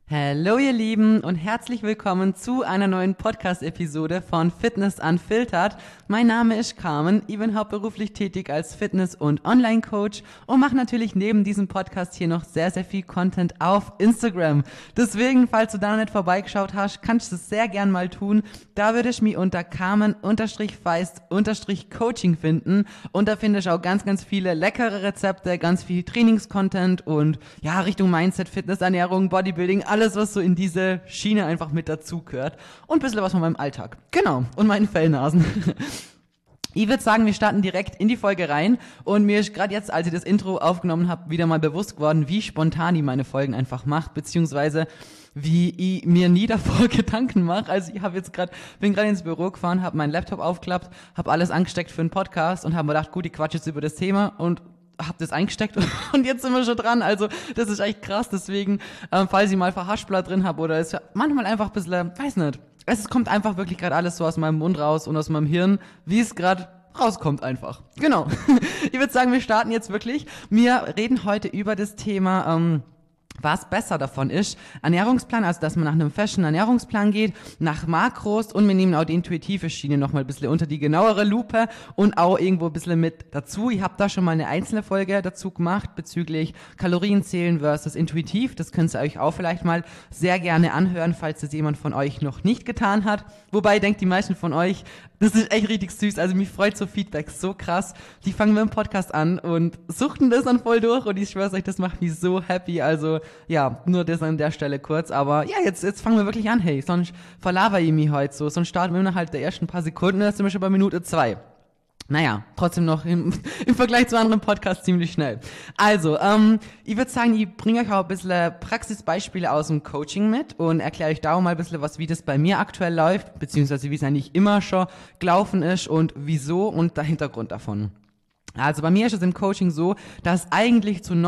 Hallo ihr Lieben und herzlich willkommen zu einer neuen Podcast-Episode von Fitness Unfiltered. Mein Name ist Carmen, ich bin hauptberuflich tätig als Fitness- und Online-Coach und mache natürlich neben diesem Podcast hier noch sehr, sehr viel Content auf Instagram. Deswegen, falls du da noch nicht vorbeigeschaut hast, kannst du es sehr gern mal tun. Da würde ich mich unter Carmen_Feist_Coaching finden und da finde ich auch ganz, ganz viele leckere Rezepte, ganz viel Trainings-Content und ja, Richtung Mindset, Fitness, Ernährung, Bodybuilding, alles, was so in diese Schiene einfach mit dazu gehört. Und ein bisschen was von meinem Alltag. Genau. Und meinen Fellnasen. Ich würde sagen, wir starten direkt in die Folge rein. Und mir ist gerade jetzt, als ich das Intro aufgenommen habe, wieder mal bewusst geworden, wie spontan ich meine Folgen einfach mache, beziehungsweise wie ich mir nie davor Gedanken mache. Also ich bin gerade ins Büro gefahren, habe meinen Laptop aufgeklappt, habe alles angesteckt für einen Podcast und habe mir gedacht, gut, ich quatsch jetzt über das Thema und hab das eingesteckt und jetzt sind wir schon dran. Also das ist echt krass. Deswegen, falls ich mal Verhaspler drin habe oder es manchmal einfach ein bisschen, weiß nicht. Es kommt einfach wirklich gerade alles so aus meinem Mund raus und aus meinem Hirn, wie es gerade rauskommt einfach. Genau. Ich würde sagen, wir starten jetzt wirklich. Wir reden heute über das Thema, was besser davon ist, Ernährungsplan, also dass man nach einem festen Ernährungsplan geht, nach Makros und wir nehmen auch die intuitive Schiene nochmal ein bisschen unter die genauere Lupe und auch irgendwo ein bisschen mit dazu. Ich habe da schon mal eine einzelne Folge dazu gemacht bezüglich Kalorienzählen versus intuitiv. Das könnt ihr euch auch vielleicht mal sehr gerne anhören, falls das jemand von euch noch nicht getan hat. Wobei, ich denke, die meisten von euch, das ist echt richtig süß, also mich freut so Feedback, so krass. Die fangen mit dem Podcast an und suchten das dann voll durch und ich schwör's euch, das macht mich so happy, also ja, nur das an der Stelle kurz, aber ja, jetzt fangen wir wirklich an, hey, sonst verlaber ich mich heute so, sonst starten wir innerhalb der ersten paar Sekunden, jetzt sind wir schon bei Minute 2. Naja, trotzdem noch im Vergleich zu anderen Podcasts ziemlich schnell. Also, ich würde sagen, ich bringe euch auch ein bisschen Praxisbeispiele aus dem Coaching mit und erkläre euch da auch mal ein bisschen wie das bei mir aktuell läuft, beziehungsweise wie es eigentlich immer schon gelaufen ist und wieso und der Hintergrund davon. Also bei mir ist es im Coaching so, dass eigentlich zu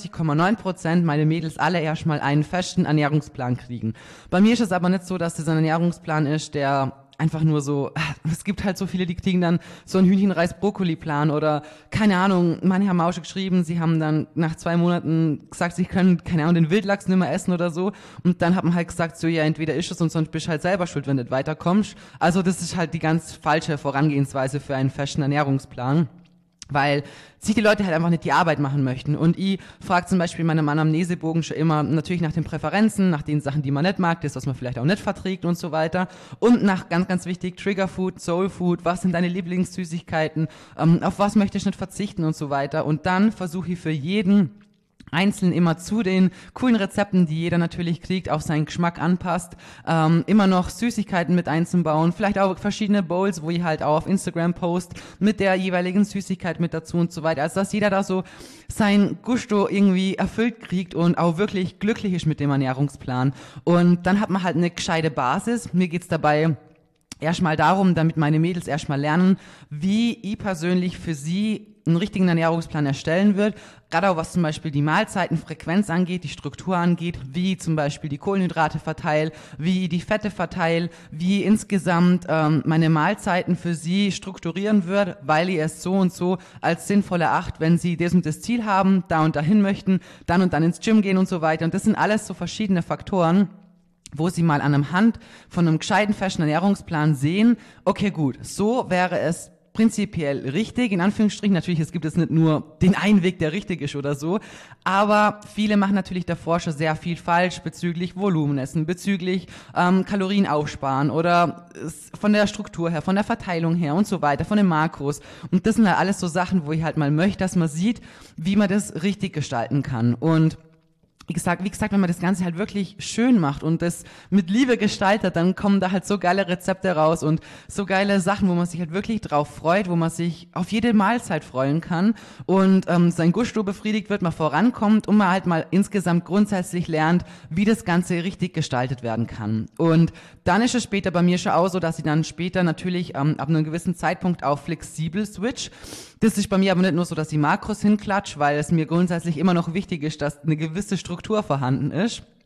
99,9% meine Mädels alle erstmal einen festen Ernährungsplan kriegen. Bei mir ist es aber nicht so, dass das ein Ernährungsplan ist, der einfach nur so, es gibt halt so viele, die kriegen dann so einen Hühnchen-Reis-Brokkoli-Plan oder, keine Ahnung, manche haben auch schon geschrieben, sie haben dann nach 2 Monaten gesagt, sie können, keine Ahnung, den Wildlachs nicht mehr essen oder so und dann hat man halt gesagt, so, ja, entweder isst es und sonst bist du halt selber schuld, wenn du nicht weiterkommst. Also das ist halt die ganz falsche Vorangehensweise für einen festen Ernährungsplan. Weil sich die Leute halt einfach nicht die Arbeit machen möchten. Und ich frage zum Beispiel meinem Anamnesebogen schon immer natürlich nach den Präferenzen, nach den Sachen, die man nicht mag, das, was man vielleicht auch nicht verträgt und so weiter. Und nach, ganz, ganz wichtig, Triggerfood, Soulfood, was sind deine Lieblingssüßigkeiten, auf was möchtest du nicht verzichten und so weiter. Und dann versuche ich für jeden einzeln immer zu den coolen Rezepten, die jeder natürlich kriegt, auf seinen Geschmack anpasst, immer noch Süßigkeiten mit einzubauen, vielleicht auch verschiedene Bowls, wo ich halt auch auf Instagram post, mit der jeweiligen Süßigkeit mit dazu und so weiter, also dass jeder da so sein Gusto irgendwie erfüllt kriegt und auch wirklich glücklich ist mit dem Ernährungsplan. Und dann hat man halt eine gescheite Basis. Mir geht's dabei erstmal darum, damit meine Mädels erstmal lernen, wie ich persönlich für sie einen richtigen Ernährungsplan erstellen wird, gerade auch was zum Beispiel die Mahlzeitenfrequenz angeht, die Struktur angeht, wie zum Beispiel die Kohlenhydrate verteile, wie die Fette verteile, wie insgesamt meine Mahlzeiten für sie strukturieren wird, weil ich es so und so als sinnvoll erachte, wenn sie das und das Ziel haben, da und dahin möchten, dann und dann ins Gym gehen und so weiter. Und das sind alles so verschiedene Faktoren, wo sie mal an einem Hand von einem gescheiten festen Ernährungsplan sehen, okay gut, so wäre es prinzipiell richtig, in Anführungsstrichen, natürlich, es gibt jetzt nicht nur den einen Weg, der richtig ist oder so, aber viele machen natürlich davor schon sehr viel falsch bezüglich Volumenessen, bezüglich Kalorien aufsparen oder von der Struktur her, von der Verteilung her und so weiter, von den Makros und das sind halt alles so Sachen, wo ich halt mal möchte, dass man sieht, wie man das richtig gestalten kann und wie gesagt, wenn man das Ganze halt wirklich schön macht und das mit Liebe gestaltet, dann kommen da halt so geile Rezepte raus und so geile Sachen, wo man sich halt wirklich drauf freut, wo man sich auf jede Mahlzeit freuen kann und sein Gusto befriedigt wird, man vorankommt und man halt mal insgesamt grundsätzlich lernt, wie das Ganze richtig gestaltet werden kann. Und dann ist es später bei mir schon auch so, dass ich dann später natürlich ab einem gewissen Zeitpunkt auch flexibel switch. Das ist bei mir aber nicht nur so, dass ich Makros hinklatsche, weil es mir grundsätzlich immer noch wichtig ist, dass eine gewisse Struktur vorhanden ist.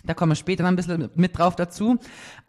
Da kommen wir später noch ein bisschen mit drauf dazu.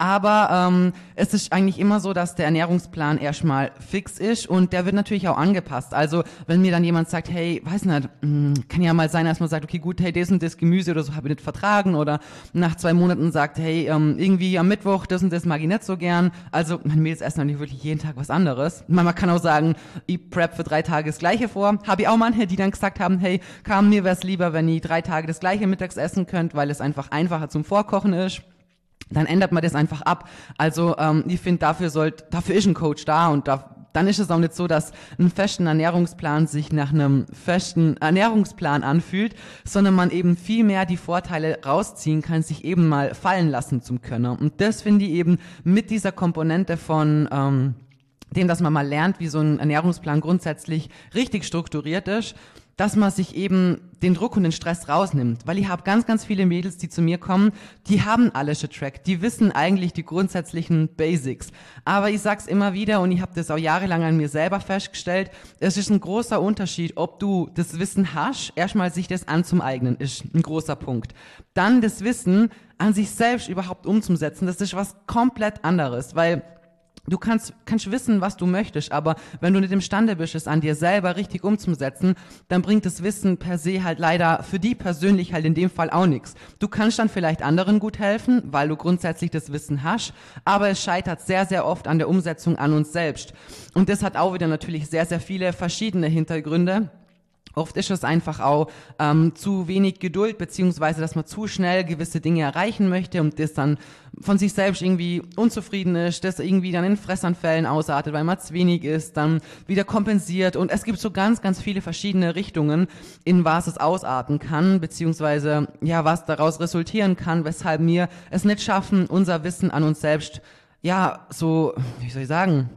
Aber es ist eigentlich immer so, dass der Ernährungsplan erstmal fix ist und der wird natürlich auch angepasst. Also wenn mir dann jemand sagt, hey, weiß nicht, kann ja mal sein, dass man sagt, okay, gut, hey, das und das Gemüse oder so habe ich nicht vertragen, oder nach 2 Monaten sagt, hey, irgendwie am Mittwoch, das und das mag ich nicht so gern. Also meine Mädels essen nicht wirklich jeden Tag was anderes. Man kann auch sagen, ich prep für 3 Tage das Gleiche vor. Habe ich auch manche, die dann gesagt haben, hey, mir wäre es lieber, wenn ihr 3 Tage das Gleiche mittags essen könnt, weil es einfach einfacher zum Vorkochen ist. Dann ändert man das einfach ab. Also ich finde, dafür ist ein Coach da und dann ist es auch nicht so, dass ein festen Ernährungsplan sich nach einem festen Ernährungsplan anfühlt, sondern man eben viel mehr die Vorteile rausziehen kann, sich eben mal fallen lassen zum Können. Und das finde ich eben mit dieser Komponente von dem, dass man mal lernt, wie so ein Ernährungsplan grundsätzlich richtig strukturiert ist, dass man sich eben den Druck und den Stress rausnimmt. Weil ich habe ganz, ganz viele Mädels, die zu mir kommen, die haben alles getrackt, die wissen eigentlich die grundsätzlichen Basics. Aber ich sag's immer wieder und ich habe das auch jahrelang an mir selber festgestellt, es ist ein großer Unterschied, ob du das Wissen hast, erstmal sich das anzueignen, ist ein großer Punkt. Dann das Wissen an sich selbst überhaupt umzusetzen, das ist was komplett anderes, weil du kannst wissen, was du möchtest, aber wenn du nicht imstande bist, es an dir selber richtig umzusetzen, dann bringt das Wissen per se halt leider für die persönlich halt in dem Fall auch nichts. Du kannst dann vielleicht anderen gut helfen, weil du grundsätzlich das Wissen hast, aber es scheitert sehr, sehr oft an der Umsetzung an uns selbst. Und das hat auch wieder natürlich sehr, sehr viele verschiedene Hintergründe. Oft ist es einfach auch zu wenig Geduld, beziehungsweise dass man zu schnell gewisse Dinge erreichen möchte und das dann von sich selbst irgendwie unzufrieden ist, das irgendwie dann in Fressanfällen ausartet, weil man zu wenig ist, dann wieder kompensiert. Und es gibt so ganz, ganz viele verschiedene Richtungen, in was es ausarten kann, beziehungsweise ja, was daraus resultieren kann, weshalb wir es nicht schaffen, unser Wissen an uns selbst, ja, so, wie soll ich sagen,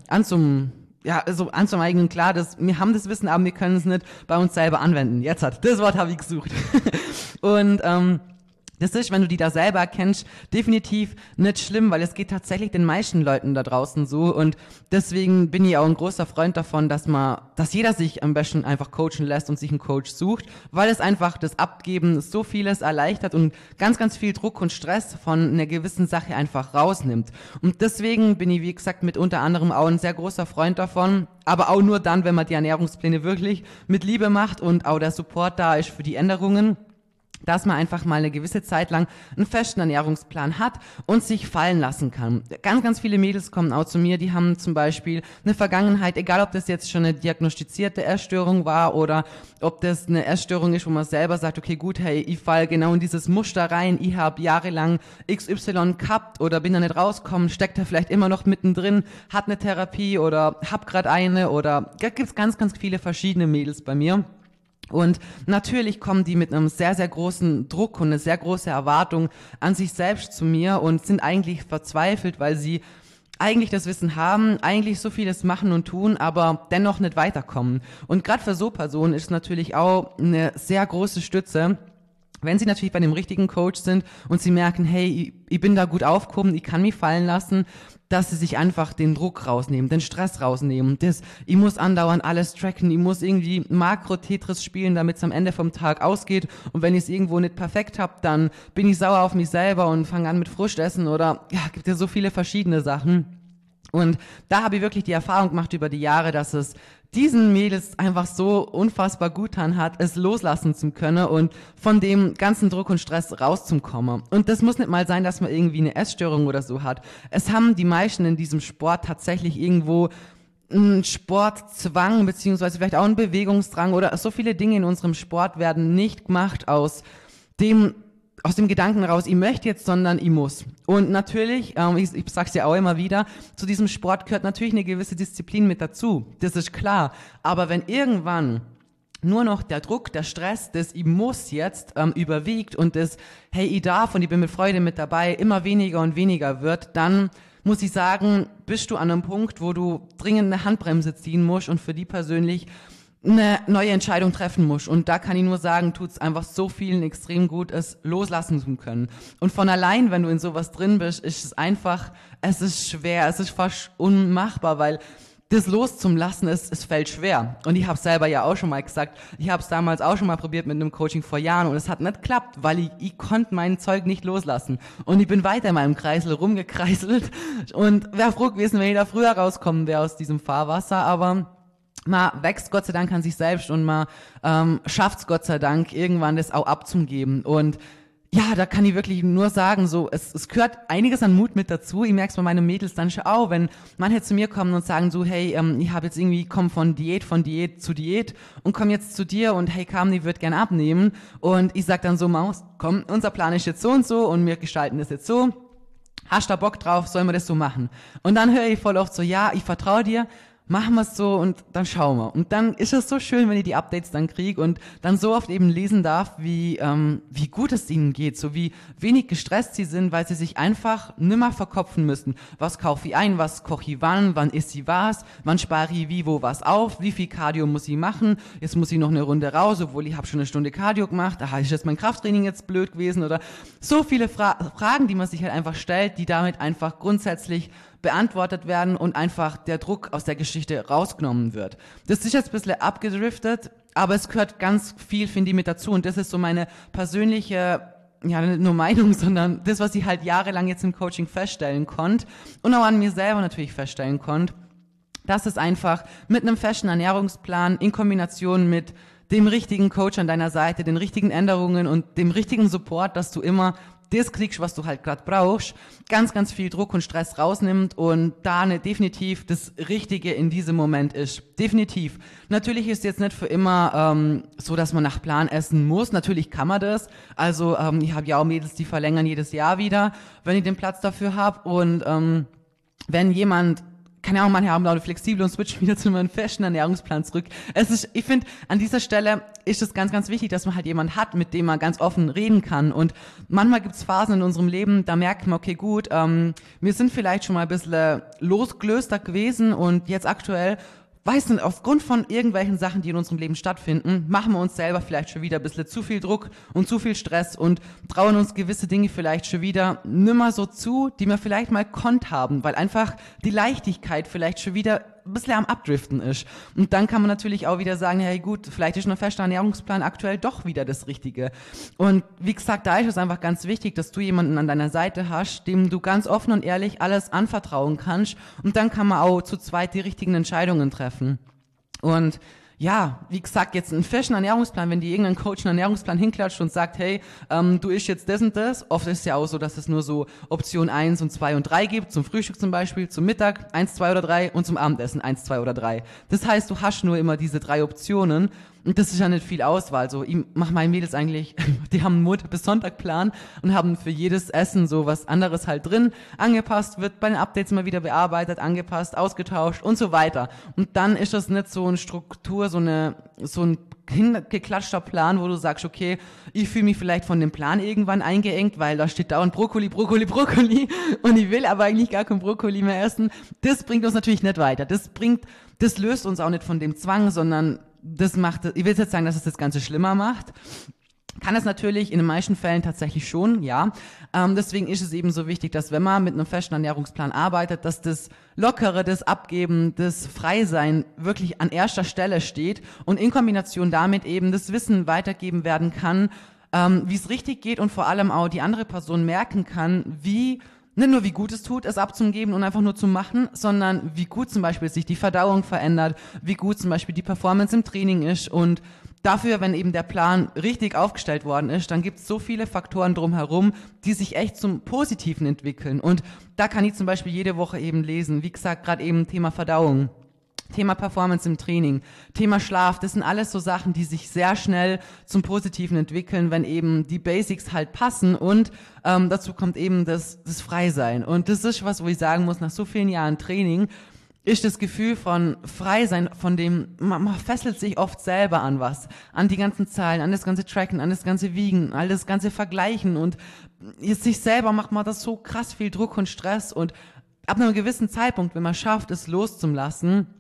anzueignen, klar, wir haben das Wissen, aber wir können es nicht bei uns selber anwenden. Das Wort habe ich gesucht. Und das ist, wenn du die da selber kennst, definitiv nicht schlimm, weil es geht tatsächlich den meisten Leuten da draußen so und deswegen bin ich auch ein großer Freund davon, dass jeder sich am besten einfach coachen lässt und sich einen Coach sucht, weil es einfach das Abgeben so vieles erleichtert und ganz, ganz viel Druck und Stress von einer gewissen Sache einfach rausnimmt. Und deswegen bin ich, wie gesagt, mit unter anderem auch ein sehr großer Freund davon, aber auch nur dann, wenn man die Ernährungspläne wirklich mit Liebe macht und auch der Support da ist für die Änderungen, dass man einfach mal eine gewisse Zeit lang einen festen Ernährungsplan hat und sich fallen lassen kann. Ganz, ganz viele Mädels kommen auch zu mir, die haben zum Beispiel eine Vergangenheit, egal ob das jetzt schon eine diagnostizierte Essstörung war oder ob das eine Essstörung ist, wo man selber sagt, okay, gut, hey, ich fall genau in dieses Muster rein, ich habe jahrelang XY gehabt oder bin da nicht rausgekommen, steckt da vielleicht immer noch mittendrin, hat eine Therapie oder hab gerade eine oder da gibt's ganz, ganz viele verschiedene Mädels bei mir. Und natürlich kommen die mit einem sehr, sehr großen Druck und eine sehr große Erwartung an sich selbst zu mir und sind eigentlich verzweifelt, weil sie eigentlich das Wissen haben, eigentlich so vieles machen und tun, aber dennoch nicht weiterkommen. Und gerade für so Personen ist es natürlich auch eine sehr große Stütze, wenn sie natürlich bei dem richtigen Coach sind und sie merken, hey, ich bin da gut aufgehoben, ich kann mich fallen lassen, dass sie sich einfach den Druck rausnehmen, den Stress rausnehmen. Ich muss andauernd alles tracken, ich muss irgendwie Makro-Tetris spielen, damit es am Ende vom Tag ausgeht. Und wenn ich es irgendwo nicht perfekt habe, dann bin ich sauer auf mich selber und fange an mit Frustessen oder ja, gibt ja so viele verschiedene Sachen. Und da habe ich wirklich die Erfahrung gemacht über die Jahre, dass es diesen Mädels einfach so unfassbar gut getan hat, es loslassen zu können und von dem ganzen Druck und Stress rauszukommen. Und das muss nicht mal sein, dass man irgendwie eine Essstörung oder so hat. Es haben die meisten in diesem Sport tatsächlich irgendwo einen Sportzwang, beziehungsweise vielleicht auch einen Bewegungsdrang oder so viele Dinge in unserem Sport werden nicht gemacht aus dem Gedanken raus, ich möchte jetzt, sondern ich muss. Und natürlich, ich sag's ja auch immer wieder, zu diesem Sport gehört natürlich eine gewisse Disziplin mit dazu. Das ist klar. Aber wenn irgendwann nur noch der Druck, der Stress, das ich muss jetzt überwiegt und das, hey, ich darf und ich bin mit Freude mit dabei, immer weniger und weniger wird, dann muss ich sagen, bist du an einem Punkt, wo du dringend eine Handbremse ziehen musst und für die persönlich eine neue Entscheidung treffen muss. Und da kann ich nur sagen, tut's einfach so vielen extrem gut, es loslassen zu können. Und von allein, wenn du in sowas drin bist, ist es einfach, es ist schwer, es ist fast unmachbar, weil das loszulassen, es fällt schwer. Und ich habe selber ja auch schon mal gesagt, ich habe es damals auch schon mal probiert mit einem Coaching vor Jahren und es hat nicht geklappt, weil ich konnte mein Zeug nicht loslassen. Und ich bin weiter in meinem Kreisel rumgekreiselt und wäre froh gewesen, wenn ich da früher rauskommen wäre aus diesem Fahrwasser, aber man wächst Gott sei Dank an sich selbst und man schafft's Gott sei Dank, irgendwann das auch abzugeben. Und ja, da kann ich wirklich nur sagen, so es gehört einiges an Mut mit dazu. Ich merke es bei meinen Mädels dann schon auch, wenn manche zu mir kommen und sagen so, hey, ich habe jetzt irgendwie, komm von Diät zu Diät und komm jetzt zu dir und hey Carmen, ich würde gern abnehmen. Und ich sag dann so, Maus, komm, unser Plan ist jetzt so und wir gestalten das jetzt so. Hast du da Bock drauf, sollen wir das so machen? Und dann höre ich voll oft so, ja, ich vertraue dir, machen wir es so und dann schauen wir. Und dann ist es so schön, wenn ich die Updates dann kriege und dann so oft eben lesen darf, wie gut es ihnen geht, so wie wenig gestresst sie sind, weil sie sich einfach nimmer verkopfen müssen. Was kaufe ich ein, was koche ich wann isst ich was, wann spare ich wie, wo was auf, wie viel Cardio muss ich machen, jetzt muss ich noch eine Runde raus, obwohl ich habe schon eine Stunde Cardio gemacht, aha, ist jetzt mein Krafttraining jetzt blöd gewesen oder so viele Fragen, die man sich halt einfach stellt, die damit einfach grundsätzlich beantwortet werden und einfach der Druck aus der Geschichte rausgenommen wird. Das ist jetzt ein bisschen abgedriftet, aber es gehört ganz viel, finde ich, mit dazu und das ist so meine persönliche, ja, nicht nur Meinung, sondern das, was ich halt jahrelang jetzt im Coaching feststellen konnte und auch an mir selber natürlich feststellen konnte, dass es einfach mit einem festen Ernährungsplan in Kombination mit dem richtigen Coach an deiner Seite, den richtigen Änderungen und dem richtigen Support, dass du immer das kriegst, was du halt gerade brauchst, ganz, ganz viel Druck und Stress rausnimmt und da definitiv das Richtige in diesem Moment ist. Definitiv. Natürlich ist jetzt nicht für immer so, dass man nach Plan essen muss. Natürlich kann man das. Also ich habe ja auch Mädels, die verlängern jedes Jahr wieder, wenn ich den Platz dafür habe. Und wenn jemand keine Ahnung, manche haben da flexibel und switchen wieder zu einem festen Ernährungsplan zurück. Ich finde, an dieser Stelle ist es ganz, ganz wichtig, dass man halt jemanden hat, mit dem man ganz offen reden kann. Und manchmal gibt es Phasen in unserem Leben, da merkt man, okay, gut, wir sind vielleicht schon mal ein bisschen losgelöster gewesen und jetzt aktuell weiß nicht, aufgrund von irgendwelchen Sachen, die in unserem Leben stattfinden, machen wir uns selber vielleicht schon wieder ein bisschen zu viel Druck und zu viel Stress und trauen uns gewisse Dinge vielleicht schon wieder nimmer so zu, die wir vielleicht mal konnt haben, weil einfach die Leichtigkeit vielleicht schon wieder ein bisschen am Abdriften ist. Und dann kann man natürlich auch wieder sagen, hey gut, vielleicht ist ein fester Ernährungsplan aktuell doch wieder das Richtige. Und wie gesagt, da ist es einfach ganz wichtig, dass du jemanden an deiner Seite hast, dem du ganz offen und ehrlich alles anvertrauen kannst. Und dann kann man auch zu zweit die richtigen Entscheidungen treffen. Und ja, wie gesagt, jetzt einen festen Ernährungsplan, wenn dir irgendein Coach einen Ernährungsplan hinklatscht und sagt, hey, du isst jetzt das und das, oft ist es ja auch so, dass es nur so Option 1 und 2 und 3 gibt, zum Frühstück zum Beispiel, zum Mittag 1, 2 oder 3 und zum Abendessen 1, 2 oder 3. Das heißt, du hast nur immer diese 3 Optionen und das ist ja nicht viel Auswahl. So, ich mache meine Mädels eigentlich, die haben einen Montag bis Sonntag Plan und haben für jedes Essen so was anderes halt drin, angepasst, wird bei den Updates immer wieder bearbeitet, angepasst, ausgetauscht und so weiter. Und dann ist das nicht so eine Struktur, so ein hingeklatschter Plan, wo du sagst, okay, ich fühle mich vielleicht von dem Plan irgendwann eingeengt, weil da steht dauernd Brokkoli und ich will aber eigentlich gar kein Brokkoli mehr essen. Das bringt uns natürlich nicht weiter. Das löst uns auch nicht von dem Zwang, sondern das macht, ich will jetzt sagen, dass es das Ganze schlimmer macht. Kann es natürlich in den meisten Fällen tatsächlich schon, ja. Deswegen ist es eben so wichtig, dass wenn man mit einem festen Ernährungsplan arbeitet, dass das Lockere, das Abgeben, das Freisein wirklich an erster Stelle steht und in Kombination damit eben das Wissen weitergeben werden kann, wie es richtig geht und vor allem auch die andere Person merken kann, nicht nur wie gut es tut, es abzugeben und einfach nur zu machen, sondern wie gut zum Beispiel sich die Verdauung verändert, wie gut zum Beispiel die Performance im Training ist und dafür, wenn eben der Plan richtig aufgestellt worden ist, dann gibt es so viele Faktoren drumherum, die sich echt zum Positiven entwickeln und da kann ich zum Beispiel jede Woche eben lesen, wie gesagt, gerade eben Thema Verdauung, Thema Performance im Training, Thema Schlaf, das sind alles so Sachen, die sich sehr schnell zum Positiven entwickeln, wenn eben die Basics halt passen und dazu kommt eben das Freisein. Und das ist was, wo ich sagen muss, nach so vielen Jahren Training ist das Gefühl von Freisein, von dem, man fesselt sich oft selber an was, an die ganzen Zahlen, an das ganze Tracken, an das ganze Wiegen, all das ganze Vergleichen und sich selber macht man das so krass viel Druck und Stress und ab einem gewissen Zeitpunkt, wenn man schafft, es loszulassen,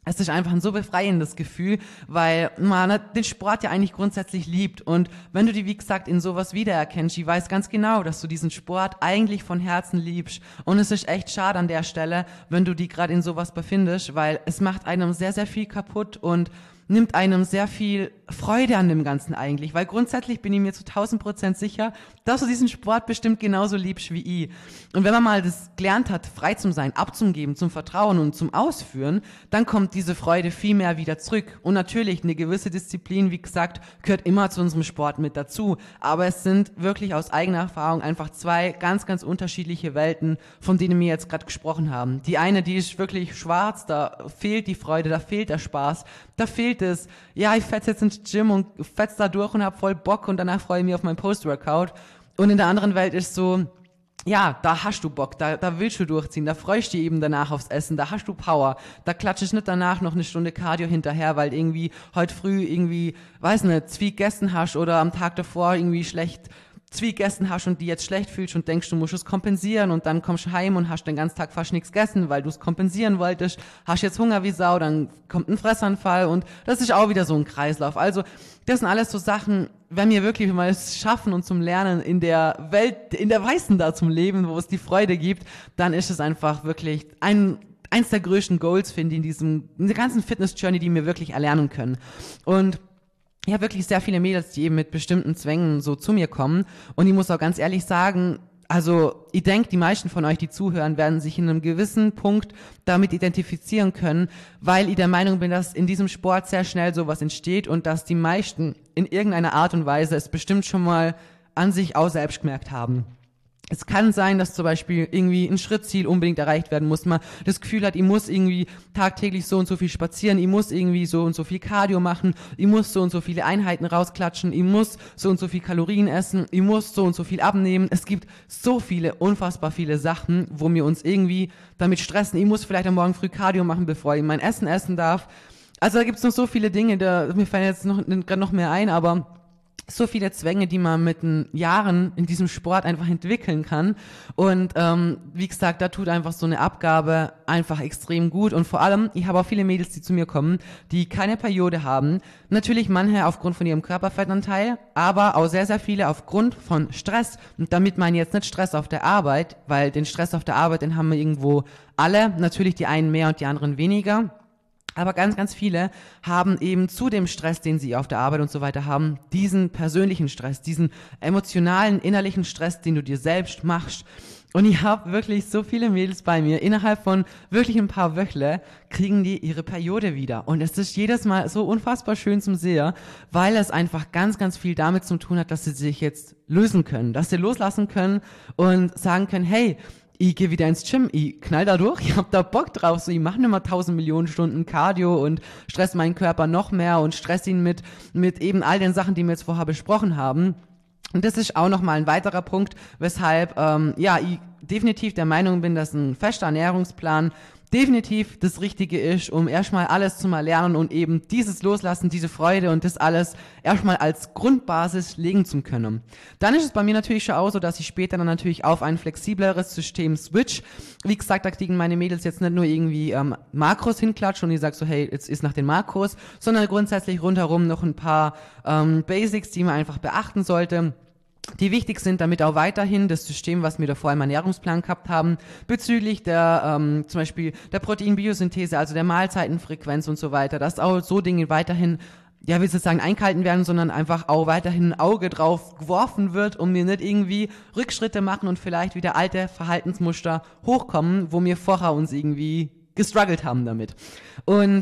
Es ist einfach ein so befreiendes Gefühl, weil man den Sport ja eigentlich grundsätzlich liebt. Und wenn du die, wie gesagt, in sowas wiedererkennst, ich weiß ganz genau, dass du diesen Sport eigentlich von Herzen liebst. Und es ist echt schade an der Stelle, wenn du die gerade in sowas befindest, weil es macht einem sehr, sehr viel kaputt und nimmt einem sehr viel Freude an dem Ganzen eigentlich, weil grundsätzlich bin ich mir zu 1000% sicher, dass du diesen Sport bestimmt genauso liebst wie ich. Und wenn man mal das gelernt hat, frei zum Sein, abzugeben, zum Vertrauen und zum Ausführen, dann kommt diese Freude viel mehr wieder zurück. Und natürlich, eine gewisse Disziplin, wie gesagt, gehört immer zu unserem Sport mit dazu. Aber es sind wirklich aus eigener Erfahrung einfach zwei ganz, ganz unterschiedliche Welten, von denen wir jetzt gerade gesprochen haben. Die eine, die ist wirklich schwarz, da fehlt die Freude, da fehlt der Spaß, da fehlt es, ja, ich fetze jetzt ins Gym und fetze da durch und hab voll Bock und danach freue ich mich auf mein Post-Workout. Und in der anderen Welt ist so, ja, da hast du Bock, da willst du durchziehen, da freust du dich eben danach aufs Essen, da hast du Power, da klatschst nicht danach noch eine Stunde Cardio hinterher, weil irgendwie heute früh irgendwie, weiß nicht, Zwieg gegessen hast oder am Tag davor irgendwie schlecht Zwieg gegessen hast und die jetzt schlecht fühlst und denkst, du musst es kompensieren und dann kommst du heim und hast den ganzen Tag fast nichts gegessen, weil du es kompensieren wolltest, hast jetzt Hunger wie Sau, dann kommt ein Fressanfall und das ist auch wieder so ein Kreislauf. Also das sind alles so Sachen, wenn wir wirklich mal es schaffen und zum Lernen in der Welt, in der Weißen da zum Leben, wo es die Freude gibt, dann ist es einfach wirklich eins der größten Goals, finde ich, in der ganzen Fitness-Journey, die wir wirklich erlernen können. Und ich habe wirklich sehr viele Mädels, die eben mit bestimmten Zwängen so zu mir kommen. Und ich muss auch ganz ehrlich sagen, also ich denke, die meisten von euch, die zuhören, werden sich in einem gewissen Punkt damit identifizieren können, weil ich der Meinung bin, dass in diesem Sport sehr schnell sowas entsteht und dass die meisten in irgendeiner Art und Weise es bestimmt schon mal an sich auch selbst gemerkt haben. Es kann sein, dass zum Beispiel irgendwie ein Schrittziel unbedingt erreicht werden muss. Man das Gefühl hat, ich muss irgendwie tagtäglich so und so viel spazieren, ich muss irgendwie so und so viel Cardio machen, ich muss so und so viele Einheiten rausklatschen, ich muss so und so viel Kalorien essen, ich muss so und so viel abnehmen. Es gibt so viele, unfassbar viele Sachen, wo wir uns irgendwie damit stressen. Ich muss vielleicht am Morgen früh Cardio machen, bevor ich mein Essen essen darf. Also da gibt es noch so viele Dinge, mir fallen jetzt gerade noch mehr ein, aber so viele Zwänge, die man mit den Jahren in diesem Sport einfach entwickeln kann. Und wie gesagt, da tut einfach so eine Abgabe einfach extrem gut. Und vor allem, ich habe auch viele Mädels, die zu mir kommen, die keine Periode haben. Natürlich manche aufgrund von ihrem Körperfettanteil, aber auch sehr, sehr viele aufgrund von Stress. Und damit meine ich jetzt nicht Stress auf der Arbeit, weil den Stress auf der Arbeit, den haben wir irgendwo alle. Natürlich die einen mehr und die anderen weniger. Aber ganz, ganz viele haben eben zu dem Stress, den sie auf der Arbeit und so weiter haben, diesen persönlichen Stress, diesen emotionalen, innerlichen Stress, den du dir selbst machst. Und ich habe wirklich so viele Mädels bei mir, innerhalb von wirklich ein paar Wöchle kriegen die ihre Periode wieder. Und es ist jedes Mal so unfassbar schön zum Sehen, weil es einfach ganz, ganz viel damit zu tun hat, dass sie sich jetzt lösen können, dass sie loslassen können und sagen können, hey, ich gehe wieder ins Gym, ich knall da durch, ich hab da Bock drauf, so ich mache nicht mal 1000 Millionen Stunden Cardio und stress meinen Körper noch mehr und stress ihn mit eben all den Sachen, die wir jetzt vorher besprochen haben. Und das ist auch nochmal ein weiterer Punkt, weshalb ich definitiv der Meinung bin, dass ein fester Ernährungsplan definitiv das Richtige ist, um erstmal alles zu mal lernen und eben dieses Loslassen, diese Freude und das alles erstmal als Grundbasis legen zu können. Dann ist es bei mir natürlich schon auch so, dass ich später dann natürlich auf ein flexibleres System switch. Wie gesagt, da kriegen meine Mädels jetzt nicht nur irgendwie Makros hinklatschen und ich sag so, hey, jetzt ist nach den Makros, sondern grundsätzlich rundherum noch ein paar Basics, die man einfach beachten sollte, die wichtig sind, damit auch weiterhin das System, was wir davor im Ernährungsplan gehabt haben, bezüglich der zum Beispiel der Proteinbiosynthese, also der Mahlzeitenfrequenz und so weiter, dass auch so Dinge weiterhin, ja, will ich sagen, eingehalten werden, sondern einfach auch weiterhin ein Auge drauf geworfen wird, um wir nicht irgendwie Rückschritte machen und vielleicht wieder alte Verhaltensmuster hochkommen, wo wir vorher uns irgendwie gestruggelt haben damit. Und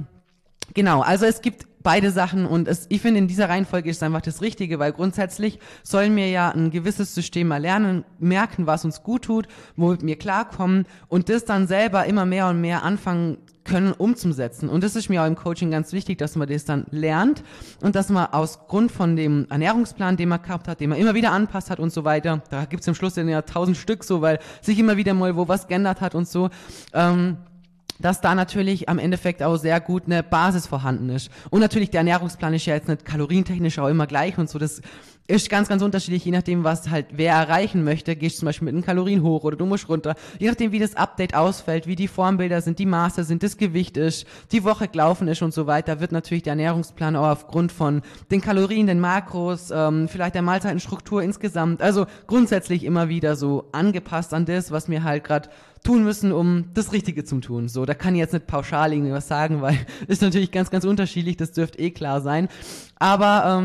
genau, also es gibt beide Sachen und ich finde, in dieser Reihenfolge ist es einfach das Richtige, weil grundsätzlich sollen wir ja ein gewisses System mal lernen, merken, was uns gut tut, womit wir klarkommen und das dann selber immer mehr und mehr anfangen können umzusetzen. Und das ist mir auch im Coaching ganz wichtig, dass man das dann lernt und dass man aus Grund von dem Ernährungsplan, den man gehabt hat, den man immer wieder anpasst hat und so weiter, da gibt's im Schluss ja 1000 Stück so, weil sich immer wieder mal wo was geändert hat und so, dass da natürlich am Endeffekt auch sehr gut eine Basis vorhanden ist. Und natürlich, der Ernährungsplan ist ja jetzt nicht kalorientechnisch auch immer gleich und so, das ist ganz, ganz unterschiedlich, je nachdem, was halt wer erreichen möchte. Gehst du zum Beispiel mit den Kalorien hoch oder du musst runter. Je nachdem, wie das Update ausfällt, wie die Formbilder sind, die Maße sind, das Gewicht ist, die Woche gelaufen ist und so weiter, wird natürlich der Ernährungsplan auch aufgrund von den Kalorien, den Makros, vielleicht der Mahlzeitenstruktur insgesamt, also grundsätzlich immer wieder so angepasst an das, was mir halt gerade tun müssen, um das Richtige zu tun. So, da kann ich jetzt nicht pauschal irgendwas sagen, weil ist natürlich ganz, ganz unterschiedlich, das dürfte klar sein. Aber,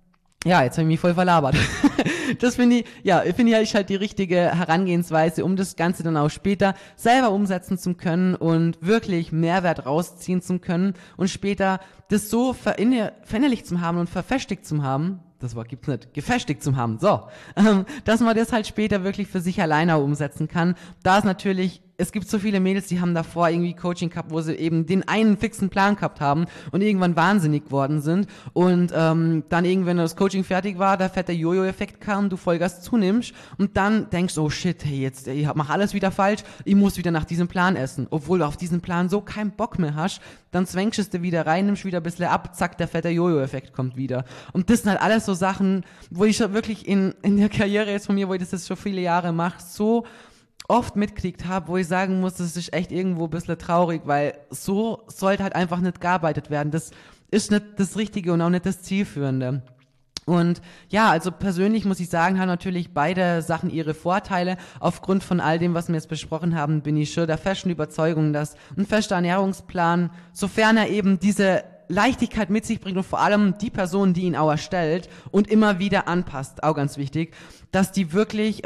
ja, jetzt habe ich mich voll verlabert. Das finde ich halt die richtige Herangehensweise, um das Ganze dann auch später selber umsetzen zu können und wirklich Mehrwert rausziehen zu können und später das so verinnerlicht zu haben und verfestigt zu haben, das Wort gibt's nicht, gefestigt zu haben, so, dass man das halt später wirklich für sich alleine auch umsetzen kann. Da ist natürlich, es gibt so viele Mädels, die haben davor irgendwie Coaching gehabt, wo sie eben den einen fixen Plan gehabt haben und irgendwann wahnsinnig geworden sind und dann irgendwann das Coaching fertig war, der fette Jojo-Effekt kam, du Vollgas zunimmst und dann denkst, oh shit, hey, jetzt, ich mach alles wieder falsch, ich muss wieder nach diesem Plan essen, obwohl du auf diesen Plan so keinen Bock mehr hast, dann zwängst du wieder rein, nimmst wieder ein bisschen ab, zack, der fette Jojo-Effekt kommt wieder. Und das sind halt alles so Sachen, wo ich schon wirklich in der Karriere jetzt von mir, wo ich das jetzt schon viele Jahre mache, so oft mitgekriegt habe, wo ich sagen muss, das ist echt irgendwo ein bisschen traurig, weil so sollte halt einfach nicht gearbeitet werden. Das ist nicht das Richtige und auch nicht das Zielführende. Und ja, also persönlich muss ich sagen, haben natürlich beide Sachen ihre Vorteile. Aufgrund von all dem, was wir jetzt besprochen haben, bin ich schon der festen Überzeugung, dass ein fester Ernährungsplan, sofern er eben diese Leichtigkeit mit sich bringt und vor allem die Person, die ihn auch erstellt und immer wieder anpasst, auch ganz wichtig, dass die wirklich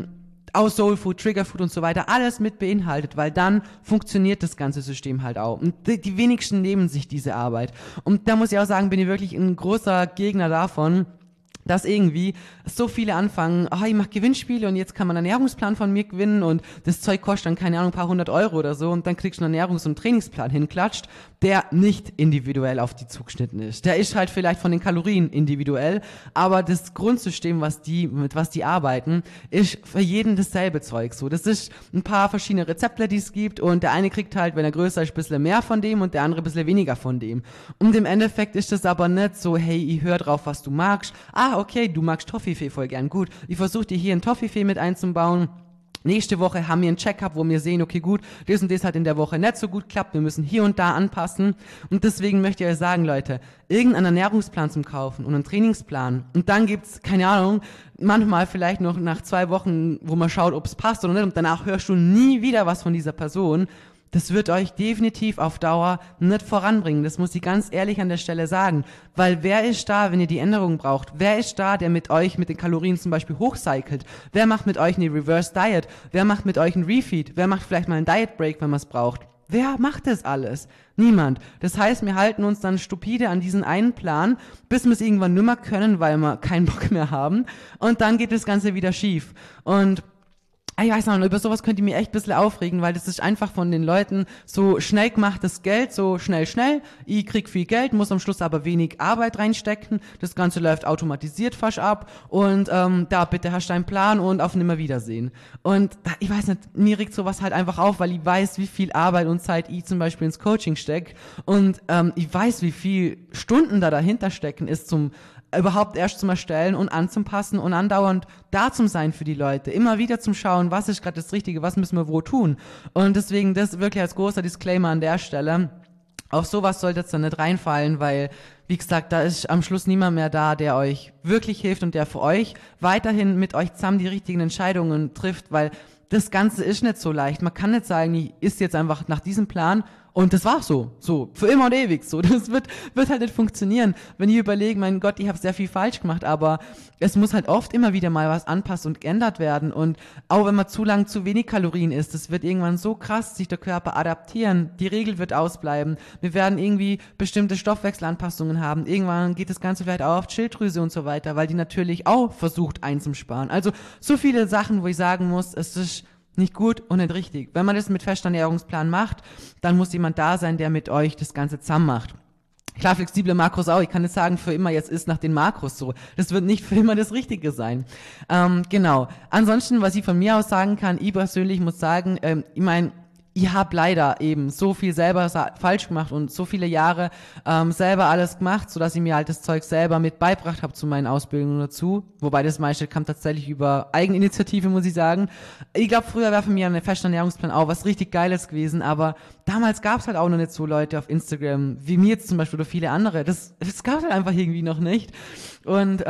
aus Soul Food, Trigger Food und so weiter alles mit beinhaltet, weil dann funktioniert das ganze System halt auch. Und die wenigsten nehmen sich diese Arbeit. Und da muss ich auch sagen, bin ich wirklich ein großer Gegner davon, dass irgendwie so viele anfangen, ich mache Gewinnspiele und jetzt kann man einen Ernährungsplan von mir gewinnen und das Zeug kostet dann, keine Ahnung, ein paar 100 € oder so und dann kriegst du einen Ernährungs- und Trainingsplan hinklatscht, der nicht individuell auf die zugeschnitten ist. Der ist halt vielleicht von den Kalorien individuell, aber das Grundsystem, mit was die arbeiten, ist für jeden dasselbe Zeug. So, das ist ein paar verschiedene Rezepte, die es gibt und der eine kriegt halt, wenn er größer ist, ein bisschen mehr von dem und der andere ein bisschen weniger von dem. Und im Endeffekt ist das aber nicht so, hey, ich höre drauf, was du magst. Okay, du magst Toffifee voll gern. Gut, ich versuche dir hier ein Toffifee mit einzubauen. Nächste Woche haben wir einen Check-up, wo wir sehen, okay, gut, das und das hat in der Woche nicht so gut geklappt, wir müssen hier und da anpassen. Und deswegen möchte ich euch sagen, Leute, irgendeinen Ernährungsplan zum Kaufen und einen Trainingsplan. Und dann gibt's, keine Ahnung, manchmal vielleicht noch nach 2 Wochen, wo man schaut, ob es passt oder nicht. Und danach hörst du nie wieder was von dieser Person. Das wird euch definitiv auf Dauer nicht voranbringen. Das muss ich ganz ehrlich an der Stelle sagen. Weil wer ist da, wenn ihr die Änderungen braucht? Wer ist da, der mit euch mit den Kalorien zum Beispiel hochcycelt? Wer macht mit euch eine Reverse Diet? Wer macht mit euch einen Refeed? Wer macht vielleicht mal einen Diet Break, wenn man es braucht? Wer macht das alles? Niemand. Das heißt, wir halten uns dann stupide an diesen einen Plan, bis wir es irgendwann nimmer können, weil wir keinen Bock mehr haben. Und dann geht das Ganze wieder schief. Und ich weiß noch, über sowas könnt ihr mich echt ein bisschen aufregen, weil das ist einfach von den Leuten so schnell gemachtes Geld, so schnell. Ich krieg viel Geld, muss am Schluss aber wenig Arbeit reinstecken. Das Ganze läuft automatisiert fast ab und da bitte hast du einen Plan und auf Nimmerwiedersehen. Und ich weiß nicht, mir regt sowas halt einfach auf, weil ich weiß, wie viel Arbeit und Zeit ich zum Beispiel ins Coaching stecke und ich weiß, wie viel Stunden da dahinter stecken ist zum überhaupt erst zum Erstellen und anzupassen und andauernd da zum sein für die Leute. Immer wieder zum Schauen, was ist gerade das Richtige, was müssen wir wo tun. Und deswegen das wirklich als großer Disclaimer an der Stelle. Auf sowas sollte es dann nicht reinfallen, weil, wie gesagt, da ist am Schluss niemand mehr da, der euch wirklich hilft und der für euch weiterhin mit euch zusammen die richtigen Entscheidungen trifft, weil das Ganze ist nicht so leicht. Man kann nicht sagen, ich ist jetzt einfach nach diesem Plan und das war so, für immer und ewig so. Das wird halt nicht funktionieren. Wenn ihr überlegt, mein Gott, ich habe sehr viel falsch gemacht, aber es muss halt oft immer wieder mal was anpasst und geändert werden. Und auch wenn man zu lang zu wenig Kalorien isst, das wird irgendwann so krass sich der Körper adaptieren. Die Regel wird ausbleiben. Wir werden irgendwie bestimmte Stoffwechselanpassungen haben. Irgendwann geht das Ganze vielleicht auch auf die Schilddrüse und so weiter, weil die natürlich auch versucht einzusparen. Also so viele Sachen, wo ich sagen muss, es ist nicht gut und nicht richtig. Wenn man das mit festem Ernährungsplan macht, dann muss jemand da sein, der mit euch das Ganze zusammen macht. Klar, flexible Makros auch. Ich kann nicht sagen, für immer jetzt ist nach den Makros so. Das wird nicht für immer das Richtige sein. Genau. Ansonsten, was ich von mir aus sagen kann, ich persönlich muss sagen, ich meine, ich habe leider eben so viel selber falsch gemacht und so viele Jahre selber alles gemacht, sodass ich mir halt das Zeug selber mit beibracht habe zu meinen Ausbildungen dazu. Wobei das meiste kam tatsächlich über Eigeninitiative, muss ich sagen. Ich glaube, früher wäre für mich ein fester Ernährungsplan auch was richtig Geiles gewesen, aber damals gab es halt auch noch nicht so Leute auf Instagram, wie mir jetzt zum Beispiel oder viele andere. Das gab halt einfach irgendwie noch nicht. Und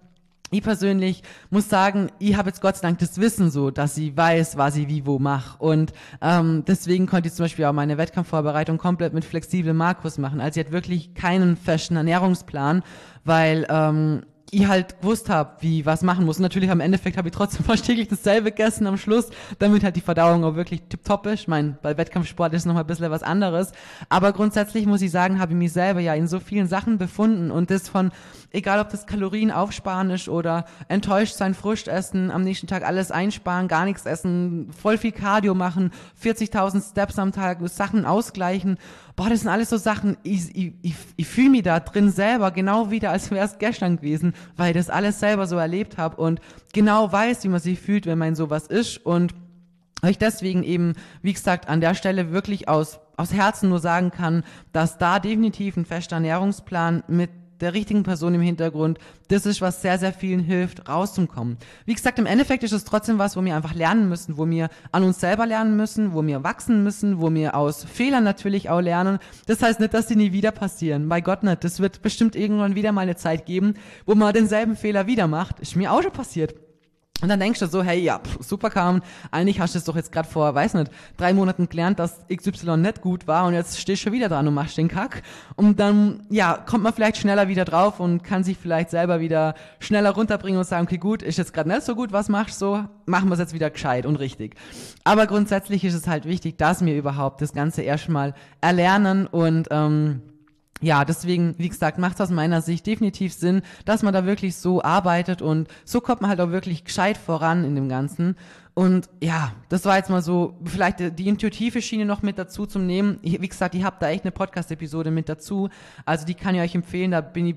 ich persönlich muss sagen, ich habe jetzt Gott sei Dank das Wissen so, dass ich weiß, was ich wie wo mache. Und deswegen konnte ich zum Beispiel auch meine Wettkampfvorbereitung komplett mit flexiblem Makros machen. Also ich hatte wirklich keinen festen Ernährungsplan, weil ich halt gewusst habe, wie was machen muss. Und natürlich am Endeffekt habe ich trotzdem fast täglich dasselbe gegessen am Schluss, damit halt die Verdauung auch wirklich tipptopp ist. Ich meine, bei Wettkampfsport ist noch mal ein bisschen was anderes. Aber grundsätzlich muss ich sagen, habe ich mich selber ja in so vielen Sachen befunden und das von, egal ob das Kalorien aufsparen ist oder enttäuscht sein, Frust essen, am nächsten Tag alles einsparen, gar nichts essen, voll viel Cardio machen, 40.000 Steps am Tag, Sachen ausgleichen. Boah, das sind alles so Sachen, ich fühle mich da drin selber genau wieder, als wäre es gestern gewesen, weil ich das alles selber so erlebt habe und genau weiß, wie man sich fühlt, wenn man sowas ist und ich deswegen eben, wie gesagt, an der Stelle wirklich aus Herzen nur sagen kann, dass da definitiv ein fester Ernährungsplan mit der richtigen Person im Hintergrund, das ist, was sehr, sehr vielen hilft, rauszukommen. Wie gesagt, im Endeffekt ist es trotzdem was, wo wir einfach lernen müssen, wo wir an uns selber lernen müssen, wo wir wachsen müssen, wo wir aus Fehlern natürlich auch lernen. Das heißt nicht, dass die nie wieder passieren. Bei Gott nicht. Das wird bestimmt irgendwann wieder mal eine Zeit geben, wo man denselben Fehler wieder macht. Ist mir auch schon passiert. Und dann denkst du so, hey, ja, super Carmen, eigentlich hast du es doch jetzt gerade vor, weiß nicht, 3 Monaten gelernt, dass XY nicht gut war und jetzt stehst du schon wieder dran und machst den Kack. Und dann, ja, kommt man vielleicht schneller wieder drauf und kann sich vielleicht selber wieder schneller runterbringen und sagen, okay, gut, ist jetzt gerade nicht so gut, was machst du so? Machen wir es jetzt wieder gescheit und richtig. Aber grundsätzlich ist es halt wichtig, dass wir überhaupt das Ganze erstmal erlernen und, ja, deswegen, wie gesagt, macht es aus meiner Sicht definitiv Sinn, dass man da wirklich so arbeitet und so kommt man halt auch wirklich gescheit voran in dem Ganzen. Und ja, das war jetzt mal so, vielleicht die intuitive Schiene noch mit dazu zum Nehmen. Wie gesagt, ich habe da echt eine Podcast-Episode mit dazu. Also die kann ich euch empfehlen, da gehe ich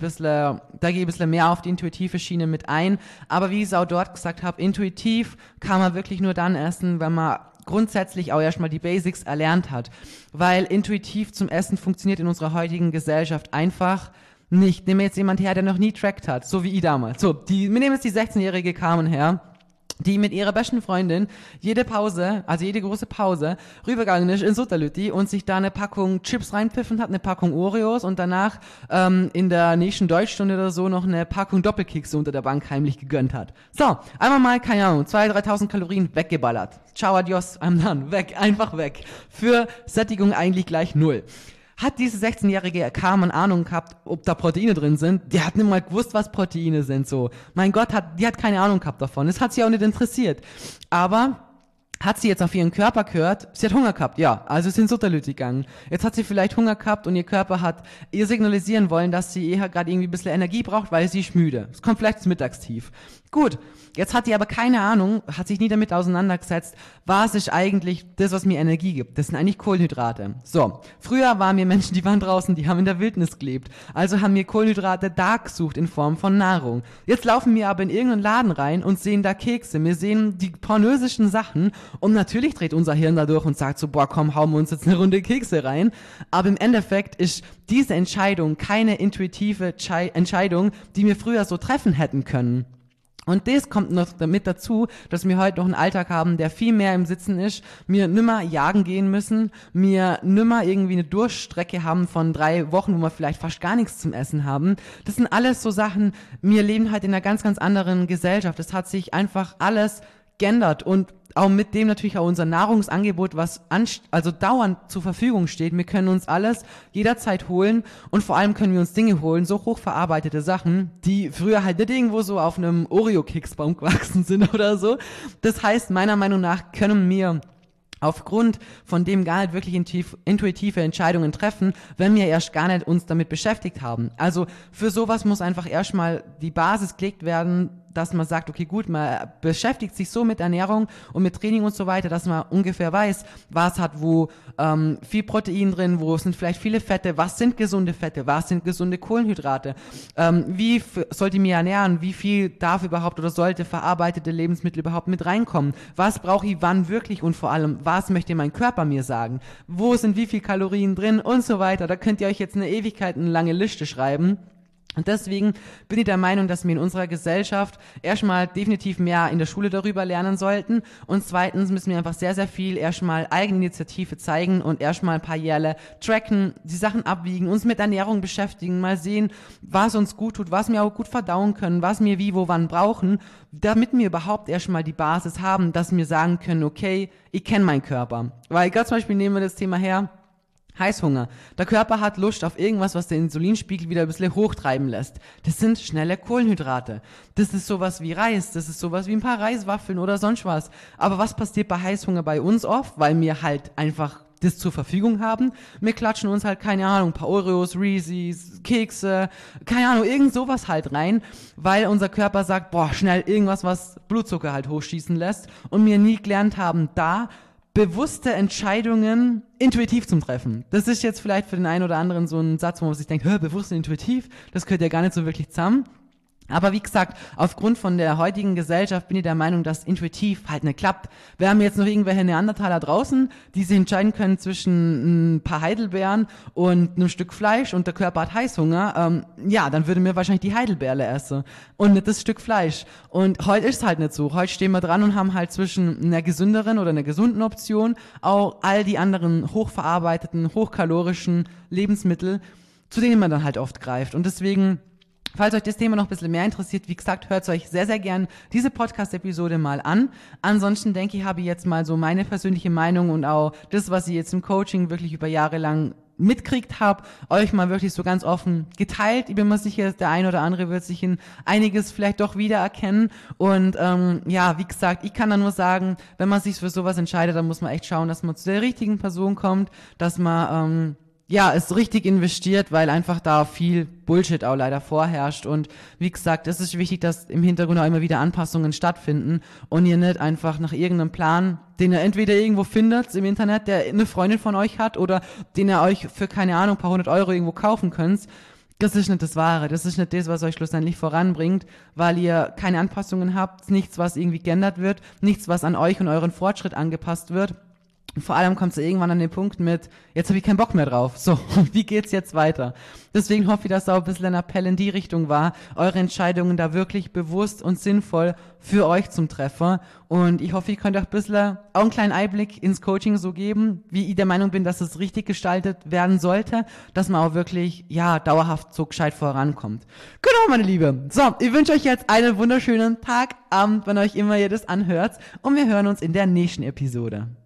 ein bisschen mehr auf die intuitive Schiene mit ein. Aber wie ich es auch dort gesagt habe, intuitiv kann man wirklich nur dann essen, wenn man grundsätzlich auch erstmal die Basics erlernt hat. Weil intuitiv zum Essen funktioniert in unserer heutigen Gesellschaft einfach nicht. Nehmen wir jetzt jemand her, der noch nie trackt hat, so wie ich damals. So, wir nehmen jetzt die 16-jährige Carmen her, die mit ihrer besten Freundin jede Pause, also jede große Pause, rübergegangen ist in Sutterlütti und sich da eine Packung Chips reinpfiffen hat, eine Packung Oreos und danach in der nächsten Deutschstunde oder so noch eine Packung Doppelkekse unter der Bank heimlich gegönnt hat. So, einmal mal, keine Ahnung, 2.000, 3.000 Kalorien weggeballert. Ciao, adios, I'm done. Weg, einfach weg. Für Sättigung eigentlich gleich 0. Hat diese 16-jährige Carmen Ahnung gehabt, ob da Proteine drin sind? Die hat nicht mal gewusst, was Proteine sind, so. Mein Gott, die hat keine Ahnung gehabt davon. Das hat sie auch nicht interessiert. Aber hat sie jetzt auf ihren Körper gehört? Sie hat Hunger gehabt, ja. Also ist in Sutterlütti gegangen. Jetzt hat sie vielleicht Hunger gehabt und ihr Körper hat ihr signalisieren wollen, dass sie eher gerade irgendwie ein bisschen Energie braucht, weil sie ist müde. Es kommt vielleicht ins Mittagstief. Gut, jetzt hat sie aber keine Ahnung, hat sich nie damit auseinandergesetzt, was ist eigentlich das, was mir Energie gibt. Das sind eigentlich Kohlenhydrate. So, früher waren wir Menschen, die waren draußen, die haben in der Wildnis gelebt. Also haben wir Kohlenhydrate da gesucht in Form von Nahrung. Jetzt laufen wir aber in irgendeinen Laden rein und sehen da Kekse. Wir sehen die pornösischen Sachen und natürlich dreht unser Hirn da durch und sagt so, boah, komm, hauen wir uns jetzt eine Runde Kekse rein. Aber im Endeffekt ist diese Entscheidung keine intuitive Entscheidung, die wir früher so treffen hätten können. Und das kommt noch damit dazu, dass wir heute noch einen Alltag haben, der viel mehr im Sitzen ist, wir nimmer jagen gehen müssen, wir nimmer irgendwie eine Durchstrecke haben von 3 Wochen, wo wir vielleicht fast gar nichts zum Essen haben. Das sind alles so Sachen, wir leben halt in einer ganz, ganz anderen Gesellschaft. Es hat sich einfach alles geändert und auch mit dem natürlich auch unser Nahrungsangebot, was also dauernd zur Verfügung steht. Wir können uns alles jederzeit holen und vor allem können wir uns Dinge holen, so hochverarbeitete Sachen, die früher halt nicht irgendwo so auf einem Oreo-Keksbaum gewachsen sind oder so. Das heißt, meiner Meinung nach können wir aufgrund von dem gar nicht wirklich intuitive Entscheidungen treffen, wenn wir erst gar nicht uns damit beschäftigt haben. Also für sowas muss einfach erstmal die Basis gelegt werden, dass man sagt, okay, gut, man beschäftigt sich so mit Ernährung und mit Training und so weiter, dass man ungefähr weiß, was hat wo viel Protein drin, wo sind vielleicht viele Fette, was sind gesunde Fette, was sind gesunde Kohlenhydrate, wie sollte ich mich ernähren, wie viel darf überhaupt oder sollte verarbeitete Lebensmittel überhaupt mit reinkommen, was brauche ich wann wirklich und vor allem, was möchte mein Körper mir sagen, wo sind wie viel Kalorien drin und so weiter. Da könnt ihr euch jetzt eine Ewigkeit eine lange Liste schreiben. Und deswegen bin ich der Meinung, dass wir in unserer Gesellschaft erstmal definitiv mehr in der Schule darüber lernen sollten und zweitens müssen wir einfach sehr, sehr viel erstmal Eigeninitiative zeigen und erstmal ein paar Jährle tracken, die Sachen abwiegen, uns mit Ernährung beschäftigen, mal sehen, was uns gut tut, was wir auch gut verdauen können, was wir wie, wo, wann brauchen, damit wir überhaupt erstmal die Basis haben, dass wir sagen können, okay, ich kenne meinen Körper. Weil ganz zum Beispiel nehmen wir das Thema her, Heißhunger. Der Körper hat Lust auf irgendwas, was den Insulinspiegel wieder ein bisschen hochtreiben lässt. Das sind schnelle Kohlenhydrate. Das ist sowas wie Reis, das ist sowas wie ein paar Reiswaffeln oder sonst was. Aber was passiert bei Heißhunger bei uns oft? Weil wir halt einfach das zur Verfügung haben. Wir klatschen uns halt, keine Ahnung, ein paar Oreos, Reese's, Kekse, keine Ahnung, irgend sowas halt rein, weil unser Körper sagt, boah, schnell irgendwas, was Blutzucker halt hochschießen lässt und wir nie gelernt haben, da bewusste Entscheidungen intuitiv zum Treffen. Das ist jetzt vielleicht für den einen oder anderen so ein Satz, wo man sich denkt, bewusst und intuitiv, das gehört ja gar nicht so wirklich zusammen. Aber wie gesagt, aufgrund von der heutigen Gesellschaft bin ich der Meinung, dass intuitiv halt nicht klappt. Wir haben jetzt noch irgendwelche Neandertaler draußen, die sich entscheiden können zwischen ein paar Heidelbeeren und einem Stück Fleisch und der Körper hat Heißhunger. Dann würde mir wahrscheinlich die Heidelbeere essen und nicht das Stück Fleisch. Und heute ist es halt nicht so. Heute stehen wir dran und haben halt zwischen einer gesünderen oder einer gesunden Option auch all die anderen hochverarbeiteten, hochkalorischen Lebensmittel, zu denen man dann halt oft greift. Und deswegen, falls euch das Thema noch ein bisschen mehr interessiert, wie gesagt, hört euch sehr, sehr gern diese Podcast-Episode mal an. Ansonsten denke ich, habe ich jetzt mal so meine persönliche Meinung und auch das, was ich jetzt im Coaching wirklich über Jahre lang mitkriegt habe, euch mal wirklich so ganz offen geteilt. Ich bin mir sicher, der ein oder andere wird sich in einiges vielleicht doch wiedererkennen. Und wie gesagt, ich kann da nur sagen, wenn man sich für sowas entscheidet, dann muss man echt schauen, dass man zu der richtigen Person kommt, dass man es richtig investiert, weil einfach da viel Bullshit auch leider vorherrscht und wie gesagt, es ist wichtig, dass im Hintergrund auch immer wieder Anpassungen stattfinden und ihr nicht einfach nach irgendeinem Plan, den ihr entweder irgendwo findet im Internet, der eine Freundin von euch hat oder den ihr euch für, keine Ahnung, ein paar 100 € irgendwo kaufen könnt. Das ist nicht das Wahre, das ist nicht das, was euch schlussendlich voranbringt, weil ihr keine Anpassungen habt, nichts, was irgendwie geändert wird, nichts, was an euch und euren Fortschritt angepasst wird. Und vor allem kommst du irgendwann an den Punkt mit, jetzt habe ich keinen Bock mehr drauf. So, wie geht's jetzt weiter? Deswegen hoffe ich, dass da auch ein bisschen ein Appell in die Richtung war, eure Entscheidungen da wirklich bewusst und sinnvoll für euch zum Treffen. Und ich hoffe, ihr könnt euch ein bisschen auch einen kleinen Einblick ins Coaching so geben, wie ich der Meinung bin, dass es richtig gestaltet werden sollte, dass man auch wirklich, dauerhaft so gescheit vorankommt. Genau, meine Liebe. So, ich wünsche euch jetzt einen wunderschönen Tag, Abend, wann euch immer ihr das anhört. Und wir hören uns in der nächsten Episode.